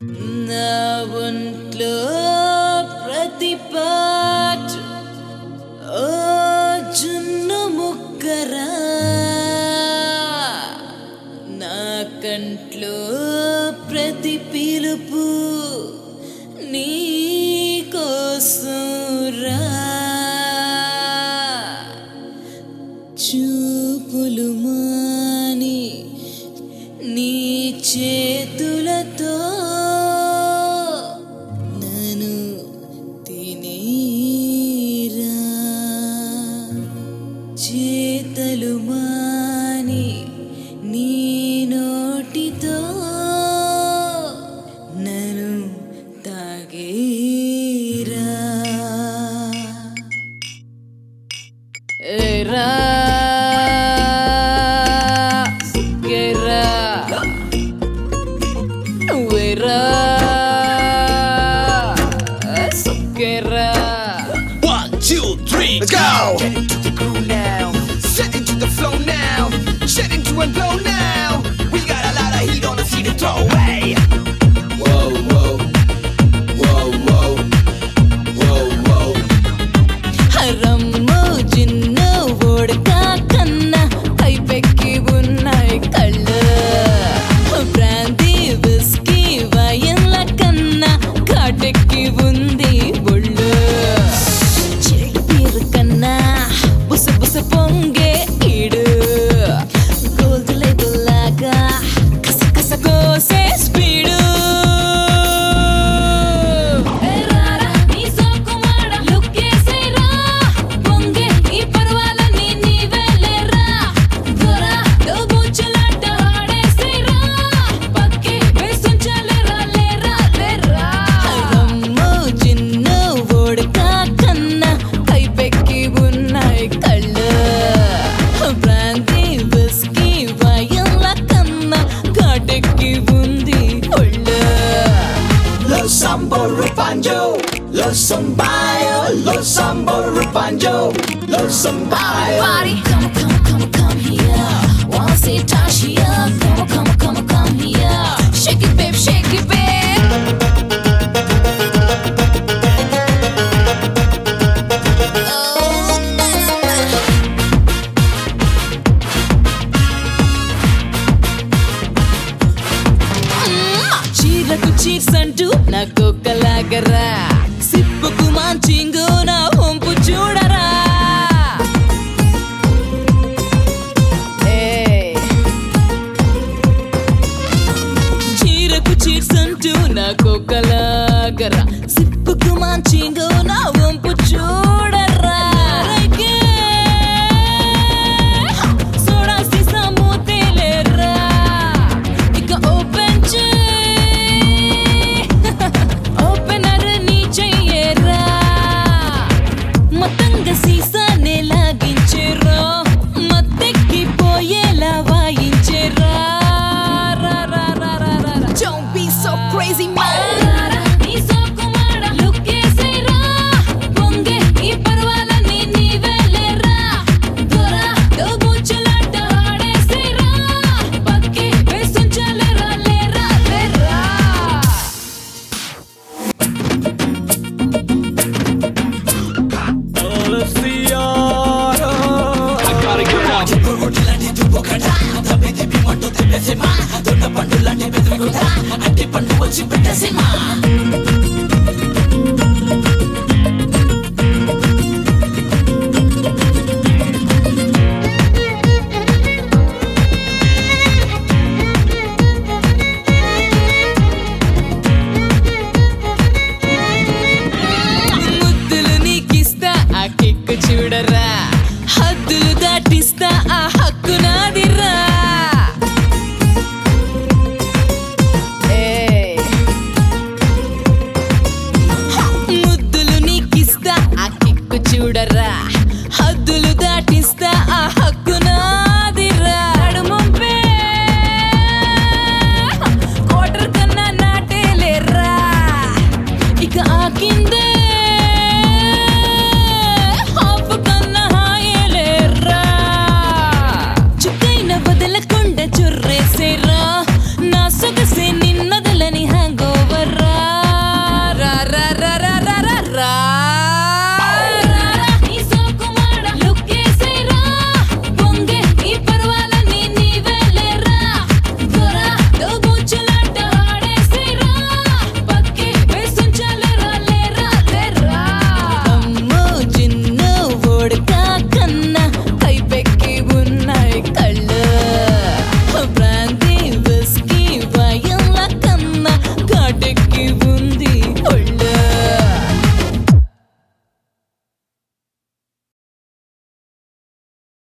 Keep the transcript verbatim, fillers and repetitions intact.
నా ఒంట్లో ప్రతి పాటు ఓ జున్ను ముక్కరా, నా కంట్లో ప్రతి పిలుపు నీ కోసం రా. చూపులు మాని నీ చేతులతో నన్ను తినేరా. చేతలు మాని నీ నోటితో నన్ను తాగేరా. ఏరా సుకేరా నువ్వేరా సుకేరా. One, two, three, let's go! Get into the groove now, set into the flow now, set into and blow now. We got a lot of heat on the feet to throw away. Whoa, whoa, whoa, whoa, whoa, whoa. Rum gin vodka కన్నా పైపెక్కి ఉన్నాయి కళ్ళు. Brandy whisky వైన్ల కన్నా కాటెక్కి ఉంది ఒళ్ళు. Chilled beer కన్నా బుస బుస పొంగే ఈడు. గోల్డ్ లేబుల్ లాగా కస కస కోసే speed. Lo sambo rupanjo, lo sambayo, lo sambo rupanjo, lo sambayo. Body, come, come, come, come here. Wanna see Tasha? Come, come, come, come here. Shake it, babe, shake it, babe. చీరకు cheers అంటూ నాకు కలాగరా. సిప్పుకు మాంచింగు నా వంపు చూడరా. చీరకు cheers అంటూ నాకు కలాగరా. సిప్పుకు మాంచింగు నా వంపు చూడరా. సోడా సీసా మూతేలేరా. ఇక ఓపెన్ చే ఓపెనర్ నీ చెయ్యేరా. మొత్తంగా సీసానే లాగించేరా. మత్తెక్కిపోయేలా వాయించేరా. Don't be so crazy, man. పండు లాంటి బెదిరకుండా అట్టి పండు వచ్చి పెట్టేసి మా